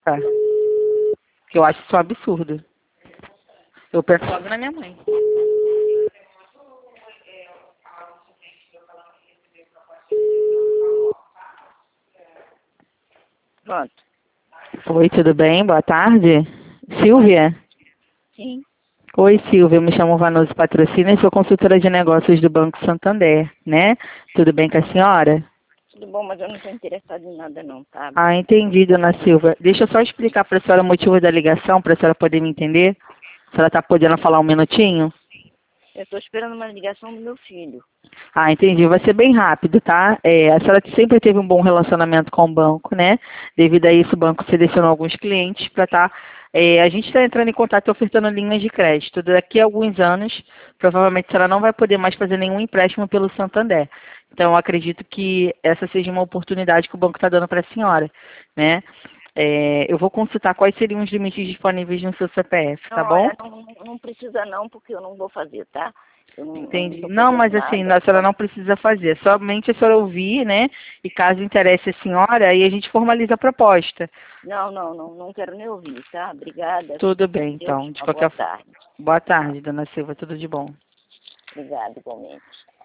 Tá. Que eu acho isso um absurdo. Eu penso logo na minha mãe. Pronto. Oi, tudo bem? Boa tarde. Silvia? Sim. Oi, Silvia. Eu me chamo Vanusa Patrocínio e sou consultora de negócios do Banco Santander, né? Tudo bem com a senhora? Tudo bom, mas eu não estou interessada em nada não, tá? Ah, entendi, dona Silvia. Deixa eu só explicar para a senhora o motivo da ligação, para a senhora poder me entender. A senhora está podendo falar um minutinho? Eu estou esperando uma ligação do meu filho. Ah, entendi. Vai ser bem rápido, tá? A senhora sempre teve um bom relacionamento com o banco, né? Devido a isso, o banco selecionou alguns clientes para estar. A gente está entrando em contato e ofertando linhas de crédito. Daqui a alguns anos, provavelmente a senhora não vai poder mais fazer nenhum empréstimo pelo Santander. Então, eu acredito que essa seja uma oportunidade que o banco está dando para a senhora, né? Eu vou consultar quais seriam os limites disponíveis no seu CPF, Não, tá bom? olha, não precisa não, porque eu não vou fazer, tá? Eu não Entendi. estou Não, fazendo mas assim, nada. a senhora não precisa fazer. Somente a senhora ouvir, né? E caso interesse a senhora, aí a gente formaliza a proposta. Não quero nem ouvir, tá? Obrigada. Tudo Fique com bem, Deus. então. De Uma boa qualquer forma. tarde. Boa tarde, dona Silva. Tudo de bom. Obrigada, igualmente.